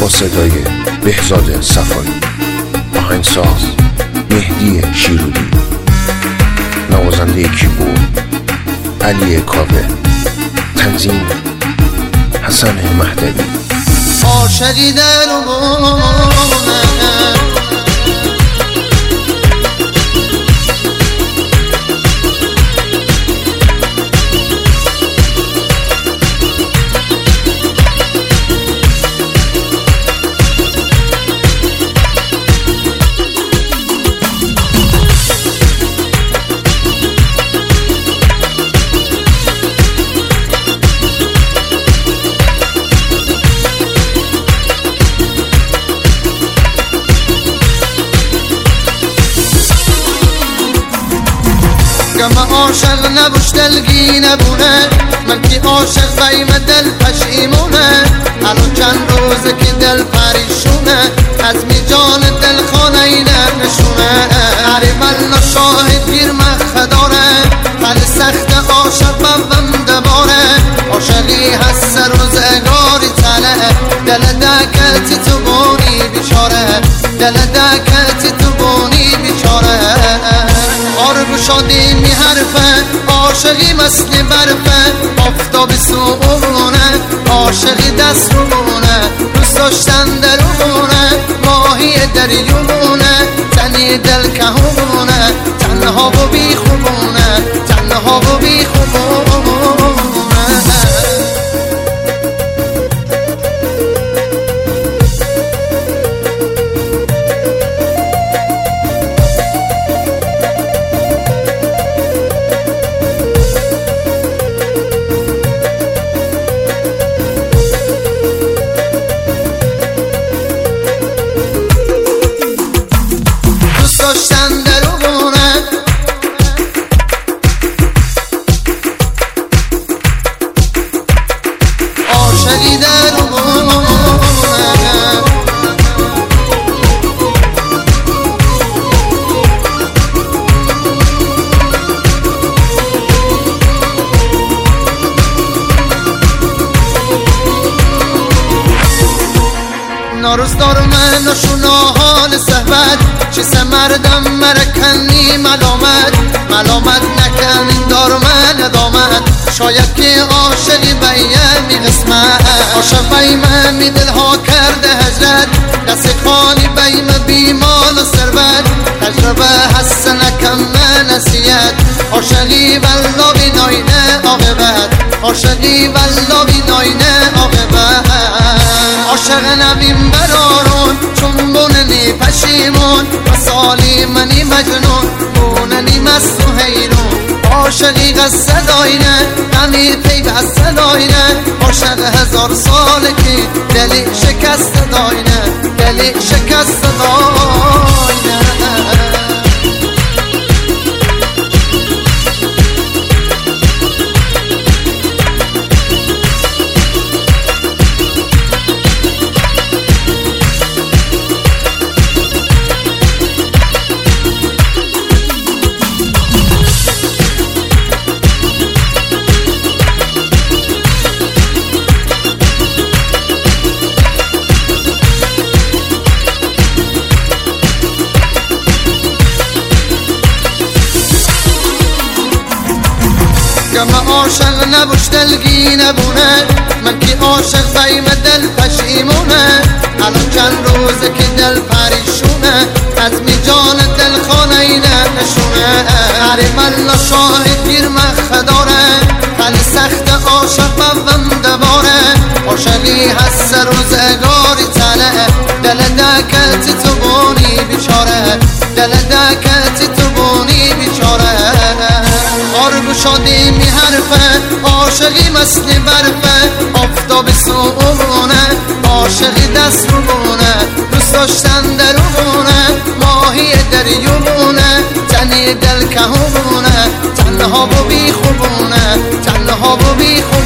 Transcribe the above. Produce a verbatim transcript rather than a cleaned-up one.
با صدای بهزاد صفایی، آهنگساز مهدی شیرودی، نوازنده کیبورد علی کاوه، تنظیم حسن مهدوی. عاشقی درونه من عاشق نبوش دلگی نبونه، من که عاشق بیم دل پشیمونه. الان چند روزه که دل پریشونه، از می جان دل خانه ای نشونه. هری والا شاهد گیر مخ داره، ولی سخت عاشق بم دباره. عاشقی هست روزگاری تله، دل دکتی تو بونی بیچاره، دل دکتی تو بونی بیچاره. آرگو شادی می حرفه، عاشقی مثل برفه، آفتابی سوونه، عاشقی دست روونه، دوست داشتن درونه، ماهی دریونه، تنی دل کهونه، تنها و بی خوبونه، تنها و بی خوبونه. داشتن درونه، عاشقی درونه. ناروز دار من نشونه حال صحبت، چیسه مردم مرکنی ملامت، ملامت نکن این دار من ادامت. شاید که عاشقی بیمی قسمت، عاشق بیم می دلها کرده هجرت، دست خالی بیم بیمال و ثروت. تجربه هست نکم نصیحت، عاشقی والله بی ناینه عاقبت، عاشقی والله بی ناینه عاقبت. عاشق نبیم برارون چون بوننی پشیمون، مسالی منی مجنون بوننی مست و حیرون. عاشقی قصد داینه همی پیوست داینه، عاشق هزار ساله که دلی شکست داینه، دلی شکست داینه. من عاشق نبوش دلگی نبونه، من که عاشق بیم دل پشیمونه. الان چند روزه که دل پریشونه، از می جان دل خانه ای نشونه. هری والا شاهد گیر مخ داره، ولی سخت عاشق بم دباره. عاشقی هست روزگاری تله، دل دکتی تو بونی بیچاره، دل دکتی تو بونی بیچاره. آرگو شادی می حرفه، عاشقی مثل برفه، آفتابی سوونه، عاشقی دست روونه، دوست داشتن درونه، ماهی دریونه، تنی دل کهونه، تنها و بی خوبونه، تنها و بی خوبونه.